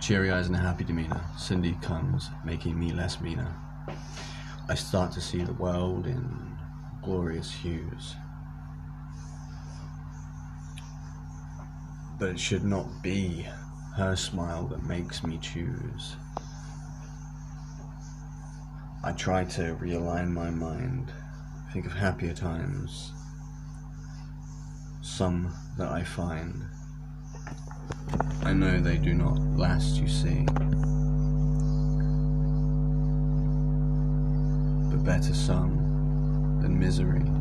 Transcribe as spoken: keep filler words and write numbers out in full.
Cheery eyes and a happy demeanor. Cindy comes, making me less meaner. I start to see the world in glorious hues. But it should not be her smile that makes me choose. I try to realign my mind, think of happier times, some that I find. I know they do not last, you see, but better some than misery.